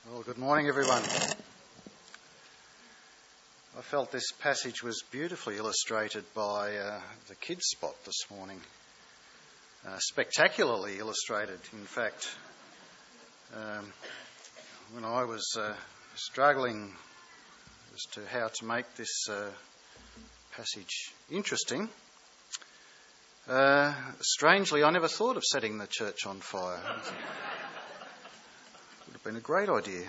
Well, good morning, everyone. I felt this passage was beautifully illustrated by the kids' spot this morning. Spectacularly illustrated, in fact. When I was struggling as to how to make this passage interesting, strangely, I never thought of setting the church on fire. Would have been a great idea.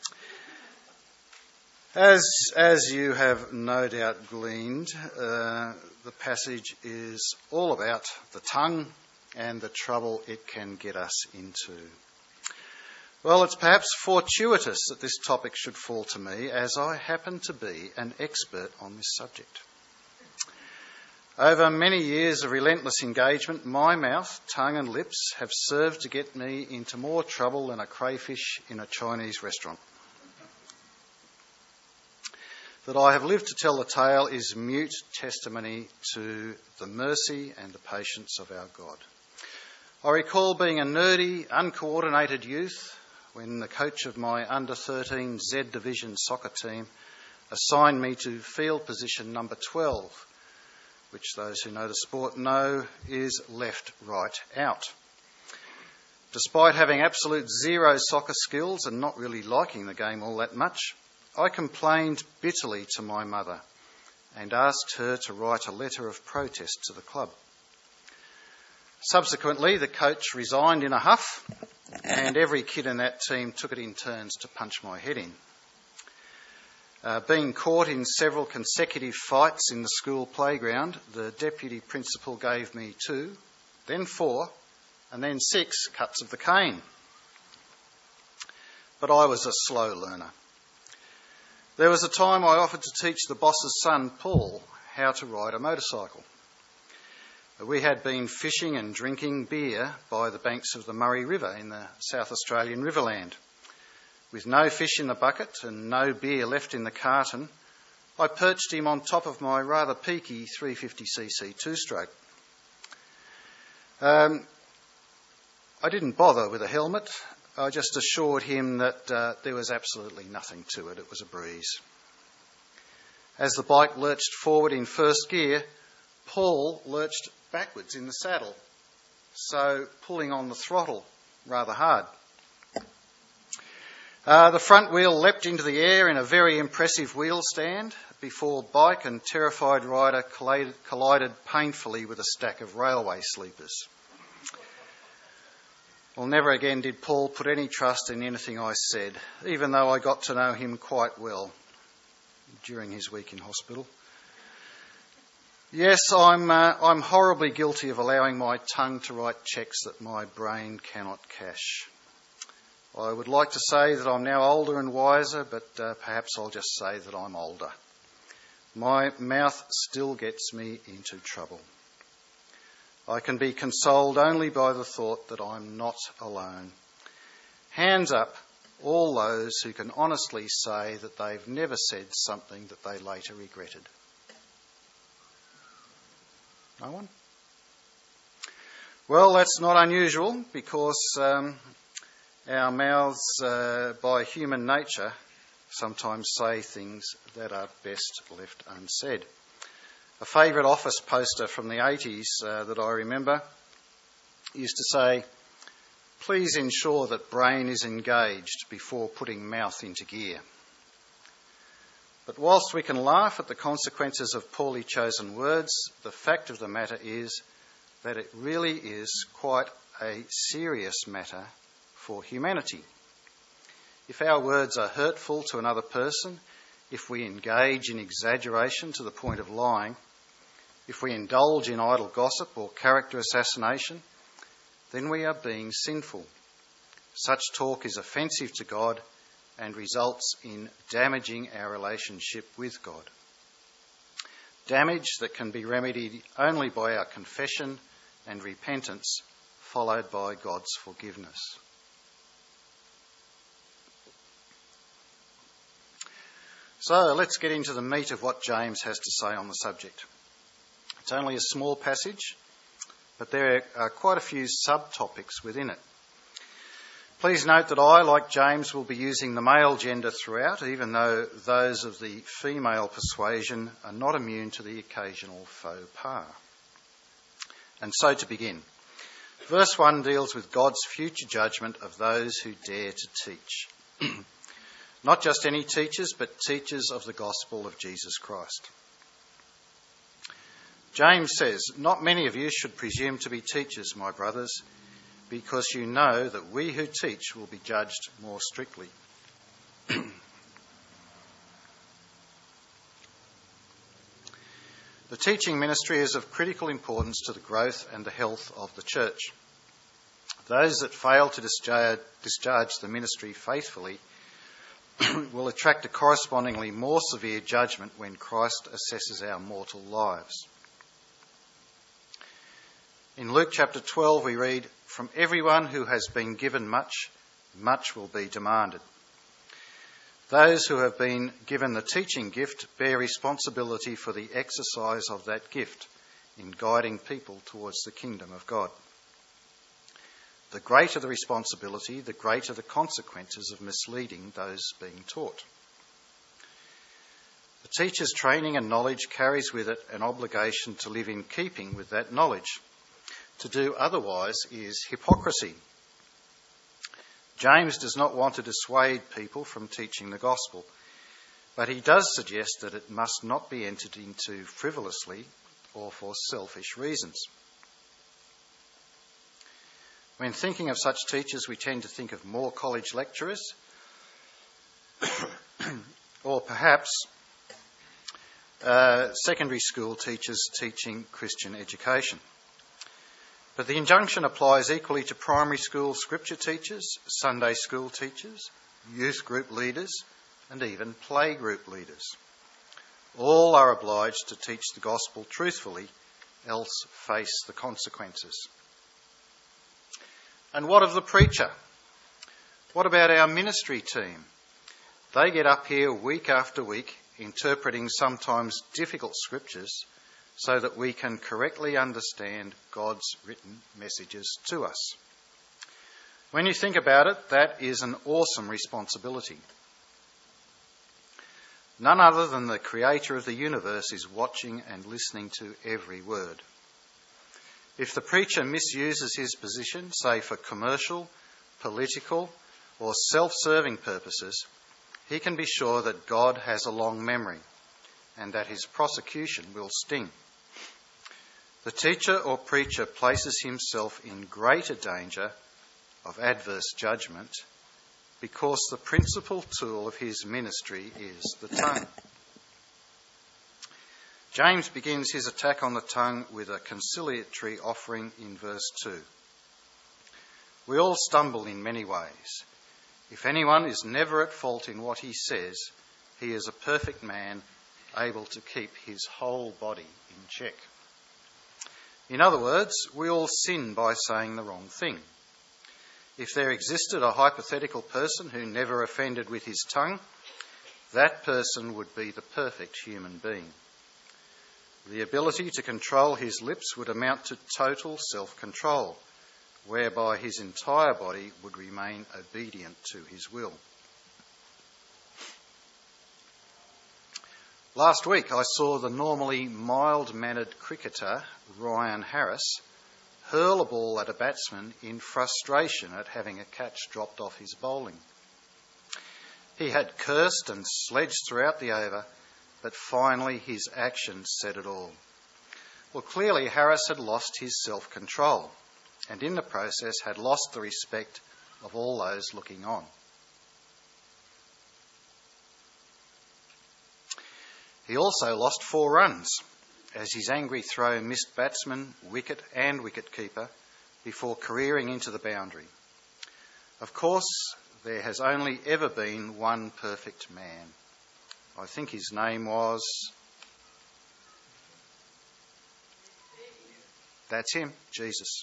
As you have no doubt gleaned, the passage is all about the tongue and the trouble it can get us into. Well, it's perhaps fortuitous that this topic should fall to me, as I happen to be an expert on this subject. Over many years of relentless engagement, my mouth, tongue and lips have served to get me into more trouble than a crayfish in a Chinese restaurant. That I have lived to tell the tale is mute testimony to the mercy and the patience of our God. I recall being a nerdy, uncoordinated youth when the coach of my under-13 Z Division soccer team assigned me to field position number 12, which those who know the sport know is left, right, out. Despite having absolute zero soccer skills and not really liking the game all that much, I complained bitterly to my mother and asked her to write a letter of protest to the club. Subsequently, the coach resigned in a huff, and every kid in that team took it in turns to punch my head in. Being caught in several consecutive fights in the school playground, the deputy principal gave me 2, then 4, and then 6 cuts of the cane. But I was a slow learner. There was a time I offered to teach the boss's son, Paul, how to ride a motorcycle. We had been fishing and drinking beer by the banks of the Murray River in the South Australian Riverland. With no fish in the bucket and no beer left in the carton, I perched him on top of my rather peaky 350cc two-stroke. I didn't bother with a helmet. I just assured him that there was absolutely nothing to it. It was a breeze. As the bike lurched forward in first gear, Paul lurched backwards in the saddle, so pulling on the throttle rather hard. The front wheel leapt into the air in a very impressive wheel stand before bike and terrified rider collided painfully with a stack of railway sleepers. Well, never again did Paul put any trust in anything I said, even though I got to know him quite well during his week in hospital. Yes, I'm horribly guilty of allowing my tongue to write cheques that my brain cannot cash. I would like to say that I'm now older and wiser, but perhaps I'll just say that I'm older. My mouth still gets me into trouble. I can be consoled only by the thought that I'm not alone. Hands up, all those who can honestly say that they've never said something that they later regretted. No one? Well, that's not unusual because our mouths, by human nature, sometimes say things that are best left unsaid. A favourite office poster from the 80s that I remember used to say, "Please ensure that brain is engaged before putting mouth into gear." But whilst we can laugh at the consequences of poorly chosen words, the fact of the matter is that it really is quite a serious matter for humanity. If our words are hurtful to another person, if we engage in exaggeration to the point of lying, if we indulge in idle gossip or character assassination, then we are being sinful. Such talk is offensive to God and results in damaging our relationship with God. Damage that can be remedied only by our confession and repentance, followed by God's forgiveness. So let's get into the meat of what James has to say on the subject. It's only a small passage, but there are quite a few subtopics within it. Please note that I, like James, will be using the male gender throughout, even though those of the female persuasion are not immune to the occasional faux pas. And so to begin, verse 1 deals with God's future judgment of those who dare to teach. Not just any teachers, but teachers of the gospel of Jesus Christ. James says, "Not many of you should presume to be teachers, my brothers, because you know that we who teach will be judged more strictly." The teaching ministry is of critical importance to the growth and the health of the church. Those that fail to discharge the ministry faithfully will attract a correspondingly more severe judgment when Christ assesses our mortal lives. In Luke chapter 12 we read, "From everyone who has been given much, much will be demanded." Those who have been given the teaching gift bear responsibility for the exercise of that gift in guiding people towards the kingdom of God. The greater the responsibility, the greater the consequences of misleading those being taught. The teacher's training and knowledge carries with it an obligation to live in keeping with that knowledge. To do otherwise is hypocrisy. James does not want to dissuade people from teaching the gospel, but he does suggest that it must not be entered into frivolously or for selfish reasons. When thinking of such teachers, we tend to think of more college lecturers or perhaps secondary school teachers teaching Christian education. But the injunction applies equally to primary school scripture teachers, Sunday school teachers, youth group leaders, and even playgroup leaders. All are obliged to teach the gospel truthfully, else face the consequences. And what of the preacher? What about our ministry team? They get up here week after week, interpreting sometimes difficult scriptures, so that we can correctly understand God's written messages to us. When you think about it, that is an awesome responsibility. None other than the creator of the universe is watching and listening to every word. If the preacher misuses his position, say for commercial, political, or self-serving purposes, he can be sure that God has a long memory and that his prosecution will sting. The teacher or preacher places himself in greater danger of adverse judgment because the principal tool of his ministry is the tongue. James begins his attack on the tongue with a conciliatory offering in verse 2. We all stumble in many ways. If anyone is never at fault in what he says, he is a perfect man, able to keep his whole body in check. In other words, we all sin by saying the wrong thing. If there existed a hypothetical person who never offended with his tongue, that person would be the perfect human being. The ability to control his lips would amount to total self-control, whereby his entire body would remain obedient to his will. Last week I saw the normally mild-mannered cricketer Ryan Harris hurl a ball at a batsman in frustration at having a catch dropped off his bowling. He had cursed and sledged throughout the over, but finally his actions said it all. Well, clearly Harris had lost his self-control and in the process had lost the respect of all those looking on. He also lost 4 runs as his angry throw missed batsman, wicket and wicket-keeper before careering into the boundary. Of course, there has only ever been one perfect man. I think his name was... That's him, Jesus.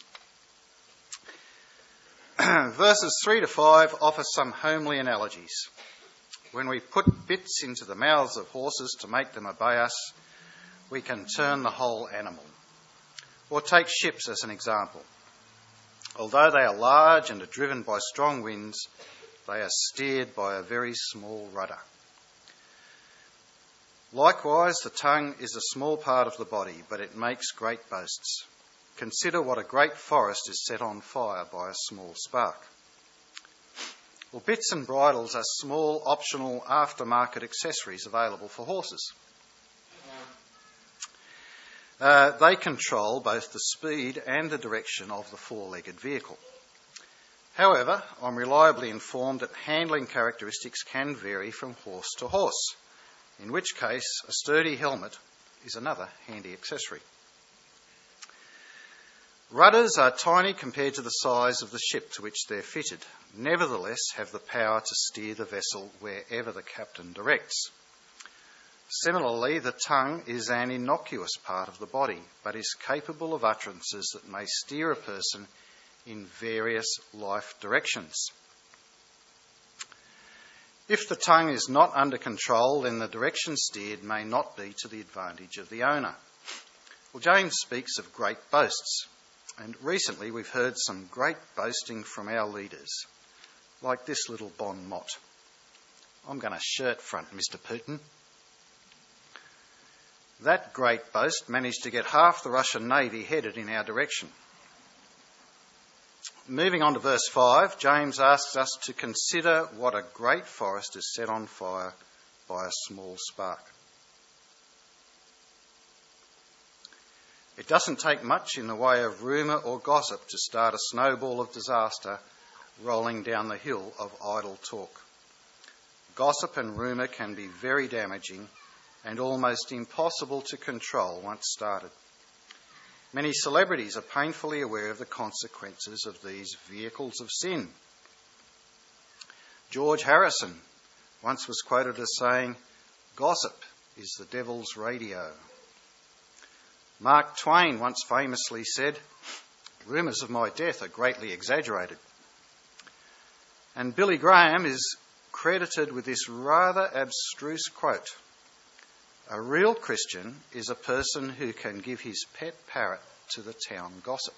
Verses 3 to 5 offer some homely analogies. When we put bits into the mouths of horses to make them obey us, we can turn the whole animal. Or take ships as an example. Although they are large and are driven by strong winds, they are steered by a very small rudder. Likewise, the tongue is a small part of the body, but it makes great boasts. Consider what a great forest is set on fire by a small spark. Well, bits and bridles are small, optional, aftermarket accessories available for horses. They control both the speed and the direction of the four-legged vehicle. However, I'm reliably informed that handling characteristics can vary from horse to horse, in which case a sturdy helmet is another handy accessory. Rudders are tiny compared to the size of the ship to which they're fitted, nevertheless have the power to steer the vessel wherever the captain directs. Similarly, the tongue is an innocuous part of the body, but is capable of utterances that may steer a person in various life directions. If the tongue is not under control, then the direction steered may not be to the advantage of the owner. Well, James speaks of great boasts, and recently we've heard some great boasting from our leaders, like this little bon mot. I'm going to shirt front, Mr. Putin. That great boast managed to get half the Russian Navy headed in our direction. Moving on to verse 5, James asks us to consider what a great forest is set on fire by a small spark. It doesn't take much in the way of rumour or gossip to start a snowball of disaster rolling down the hill of idle talk. Gossip and rumour can be very damaging and almost impossible to control once started. Many celebrities are painfully aware of the consequences of these vehicles of sin. George Harrison once was quoted as saying, "Gossip is the devil's radio." Mark Twain once famously said, "Rumours of my death are greatly exaggerated." And Billy Graham is credited with this rather abstruse quote, "A real Christian is a person who can give his pet parrot to the town gossip."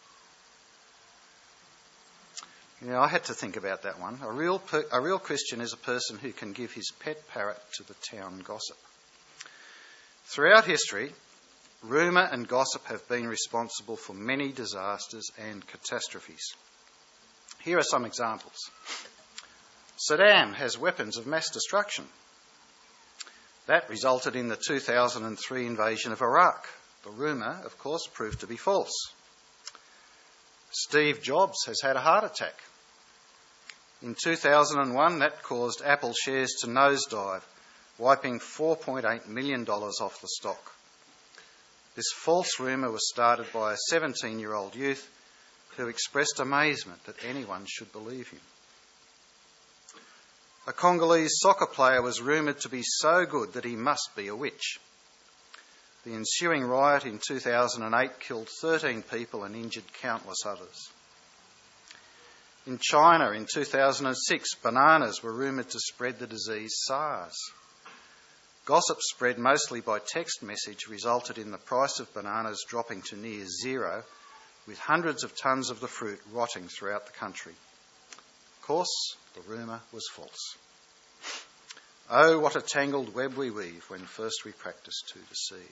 Yeah, I had to think about that one. A real Christian is a person who can give his pet parrot to the town gossip. Throughout history, rumour and gossip have been responsible for many disasters and catastrophes. Here are some examples. Saddam has weapons of mass destruction. That resulted in the 2003 invasion of Iraq. The rumour, of course, proved to be false. Steve Jobs has had a heart attack. In 2001, that caused Apple shares to nosedive, wiping $4.8 million off the stock. This false rumour was started by a 17-year-old youth who expressed amazement that anyone should believe him. A Congolese soccer player was rumoured to be so good that he must be a witch. The ensuing riot in 2008 killed 13 people and injured countless others. In China in 2006, bananas were rumoured to spread the disease SARS. Gossip spread mostly by text message resulted in the price of bananas dropping to near zero, with hundreds of tonnes of the fruit rotting throughout the country. Of course, the rumour was false. Oh, what a tangled web we weave when first we practice to deceive.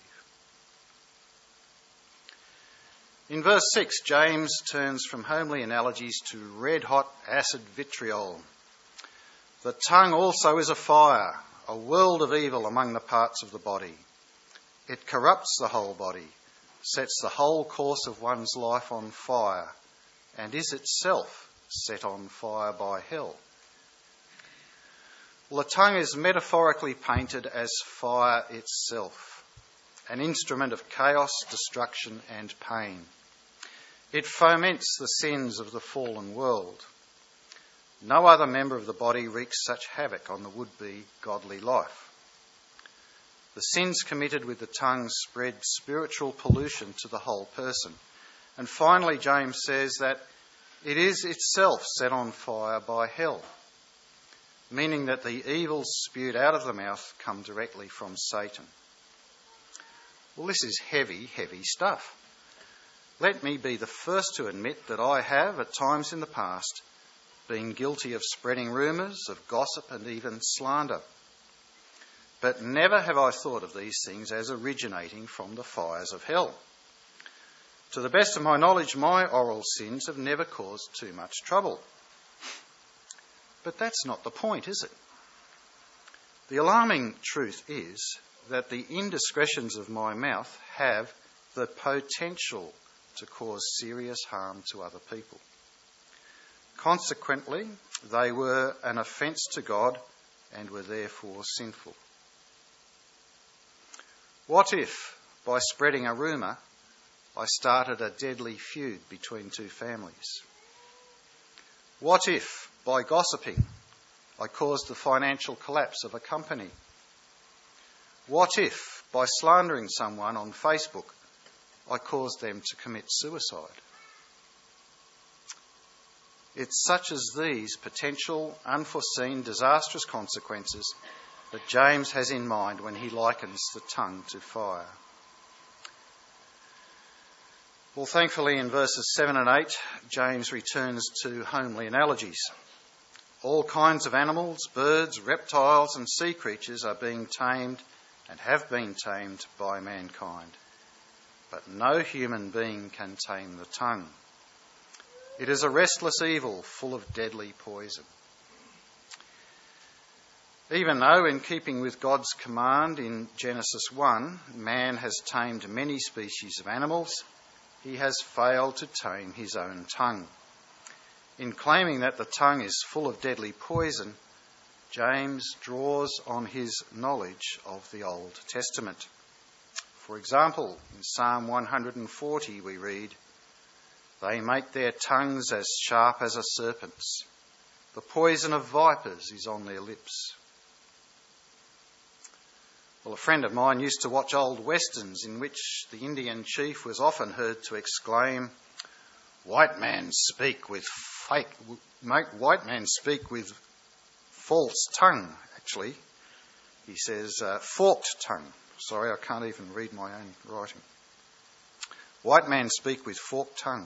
In verse 6, James turns from homely analogies to red-hot acid vitriol. The tongue also is a fire, a world of evil among the parts of the body. It corrupts the whole body, sets the whole course of one's life on fire, and is itself set on fire by hell. Well, the tongue is metaphorically painted as fire itself, an instrument of chaos, destruction and pain. It foments the sins of the fallen world. No other member of the body wreaks such havoc on the would-be godly life. The sins committed with the tongue spread spiritual pollution to the whole person. And finally, James says that it is itself set on fire by hell, meaning that the evils spewed out of the mouth come directly from Satan. Well, this is heavy, heavy stuff. let me be the first to admit that I have, at times in the past, been guilty of spreading rumours, of gossip and even slander. But never have I thought of these things as originating from the fires of hell. To the best of my knowledge, my oral sins have never caused too much trouble. But that's not the point, is it? The alarming truth is that the indiscretions of my mouth have the potential to cause serious harm to other people. Consequently, they were an offence to God and were therefore sinful. What if, by spreading a rumour, I started a deadly feud between two families? What if, by gossiping, I caused the financial collapse of a company? What if, by slandering someone on Facebook, I caused them to commit suicide? It's such as these potential, unforeseen, disastrous consequences that James has in mind when he likens the tongue to fire. Well, thankfully, in verses 7 and 8, James returns to homely analogies. All kinds of animals, birds, reptiles and sea creatures are being tamed and have been tamed by mankind. But no human being can tame the tongue. It is a restless evil full of deadly poison. Even though, in keeping with God's command in Genesis 1, man has tamed many species of animals, he has failed to tame his own tongue. In claiming that the tongue is full of deadly poison, James draws on his knowledge of the Old Testament. For example, in Psalm 140 we read, "They make their tongues as sharp as a serpent's. The poison of vipers is on their lips." Well, a friend of mine used to watch old westerns in which the Indian chief was often heard to exclaim, white men speak with false tongue, actually. He says, forked tongue. Sorry, I can't even read my own writing. White men speak with forked tongue.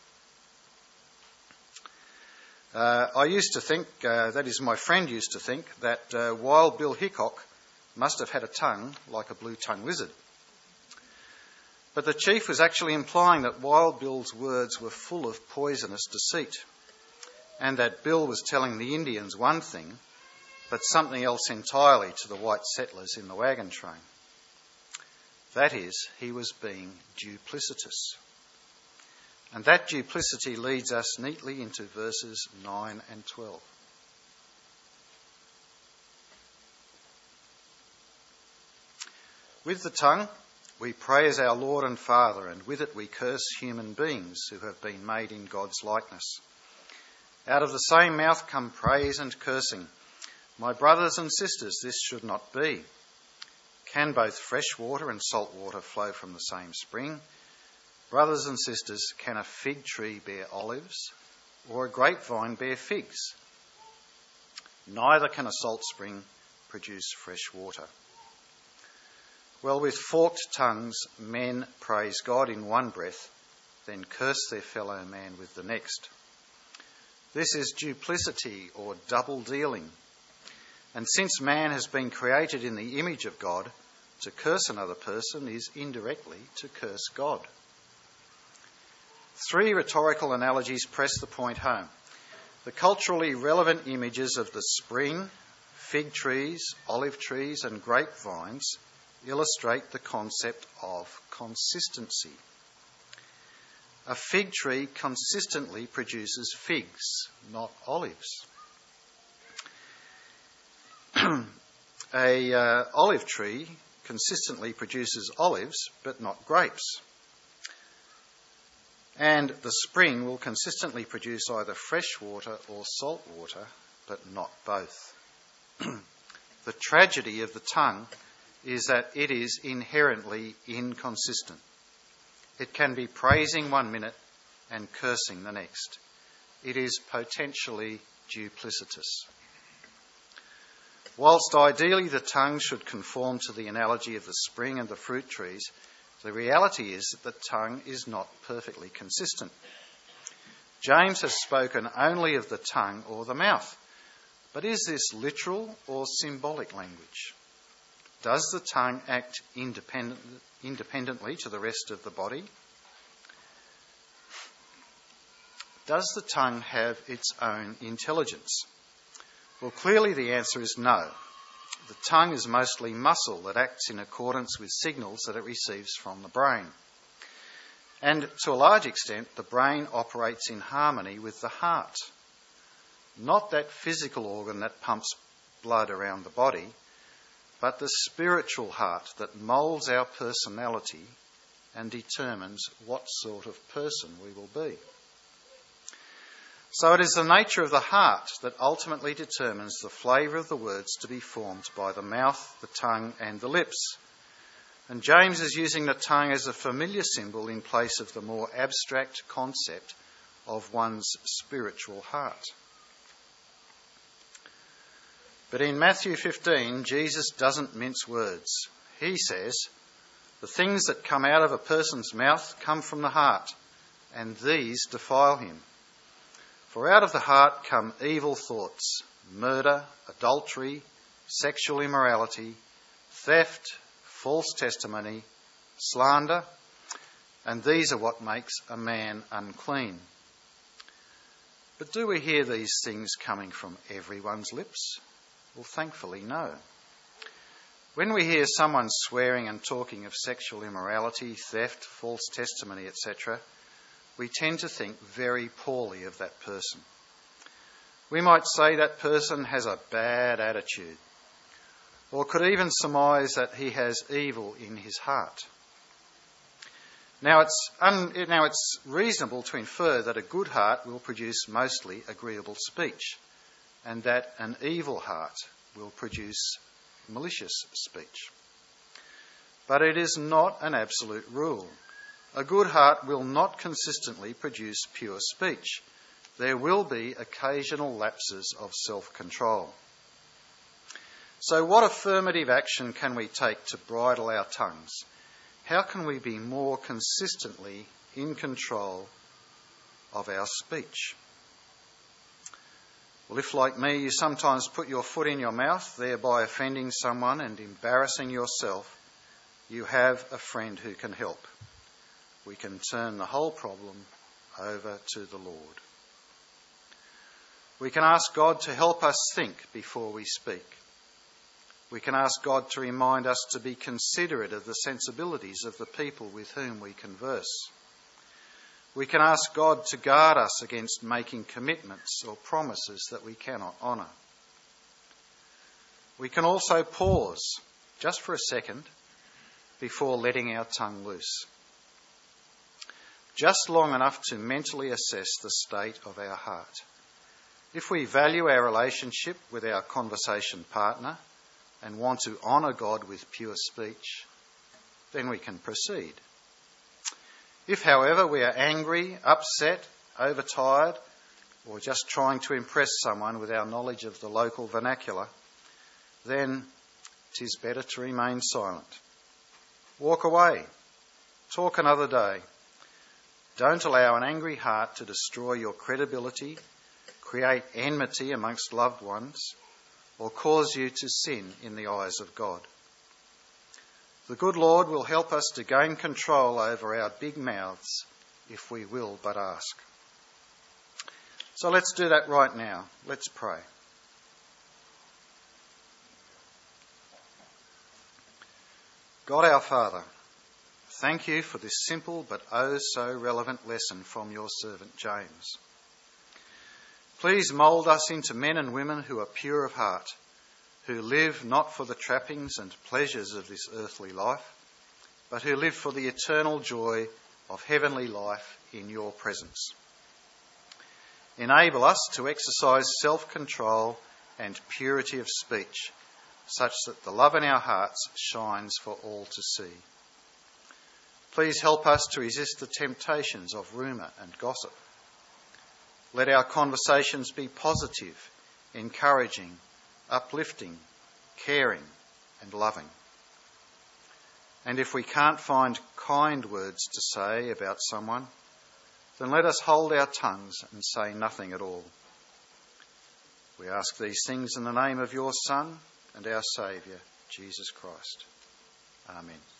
I used to think, that is, my friend used to think, that Wild Bill Hickok must have had a tongue like a blue-tongued lizard. But the chief was actually implying that Wild Bill's words were full of poisonous deceit, and that Bill was telling the Indians one thing, but something else entirely to the white settlers in the wagon train. That is, he was being duplicitous. And that duplicity leads us neatly into verses 9 and 12. With the tongue, we praise our Lord and Father, and with it we curse human beings who have been made in God's likeness. Out of the same mouth come praise and cursing. My brothers and sisters, this should not be. Can both fresh water and salt water flow from the same spring? Brothers and sisters, can a fig tree bear olives, or a grapevine bear figs? Neither can a salt spring produce fresh water. Well, with forked tongues, men praise God in one breath, then curse their fellow man with the next. This is duplicity or double dealing. And since man has been created in the image of God, to curse another person is indirectly to curse God. 3 rhetorical analogies press the point home. The culturally relevant images of the spring, fig trees, olive trees and grapevines illustrate the concept of consistency. A fig tree consistently produces figs, not olives. A olive tree consistently produces olives, but not grapes. And the spring will consistently produce either fresh water or salt water, but not both. The tragedy of the tongue is that it is inherently inconsistent. It can be praising one minute and cursing the next. It is potentially duplicitous. Whilst ideally the tongue should conform to the analogy of the spring and the fruit trees, The reality is that the tongue is not perfectly consistent. James has spoken only of the tongue or the mouth. But is this literal or symbolic language? Does the tongue act independently to the rest of the body? Does the tongue have its own intelligence? Well, clearly the answer is no. The tongue is mostly muscle that acts in accordance with signals that it receives from the brain. And to a large extent, the brain operates in harmony with the heart. Not that physical organ that pumps blood around the body, but the spiritual heart that moulds our personality and determines what sort of person we will be. So it is the nature of the heart that ultimately determines the flavour of the words to be formed by the mouth, the tongue and the lips. And James is using the tongue as a familiar symbol in place of the more abstract concept of one's spiritual heart. But in Matthew 15, Jesus doesn't mince words. He says, "The things that come out of a person's mouth come from the heart, and these defile him. For out of the heart come evil thoughts, murder, adultery, sexual immorality, theft, false testimony, slander, and these are what makes a man unclean." But do we hear these things coming from everyone's lips? Well, thankfully, no. When we hear someone swearing and talking of sexual immorality, theft, false testimony, etc., we tend to think very poorly of that person. We might say that person has a bad attitude, or could even surmise that he has evil in his heart. Now it's reasonable to infer that a good heart will produce mostly agreeable speech, and that an evil heart will produce malicious speech. But it is not an absolute rule. A good heart will not consistently produce pure speech. There will be occasional lapses of self-control. So what affirmative action can we take to bridle our tongues? How can we be more consistently in control of our speech? Well, if, like me, you sometimes put your foot in your mouth, thereby offending someone and embarrassing yourself, you have a friend who can help. We can turn the whole problem over to the Lord. We can ask God to help us think before we speak. We can ask God to remind us to be considerate of the sensibilities of the people with whom we converse. We can ask God to guard us against making commitments or promises that we cannot honour. We can also pause, just for a second, before letting our tongue loose. Just long enough to mentally assess the state of our heart. If we value our relationship with our conversation partner and want to honour God with pure speech, then we can proceed. If, however, we are angry, upset, overtired, or just trying to impress someone with our knowledge of the local vernacular, then 'tis better to remain silent. Walk away. Talk another day. Don't allow an angry heart to destroy your credibility, create enmity amongst loved ones, or cause you to sin in the eyes of God. The good Lord will help us to gain control over our big mouths if we will but ask. So let's do that right now. Let's pray. God our Father, thank you for this simple but oh so relevant lesson from your servant James. Please mould us into men and women who are pure of heart, who live not for the trappings and pleasures of this earthly life, but who live for the eternal joy of heavenly life in your presence. Enable us to exercise self-control and purity of speech, such that the love in our hearts shines for all to see. Please help us to resist the temptations of rumour and gossip. Let our conversations be positive, encouraging, uplifting, caring and loving. And if we can't find kind words to say about someone, then let us hold our tongues and say nothing at all. We ask these things in the name of your Son and our Saviour, Jesus Christ. Amen.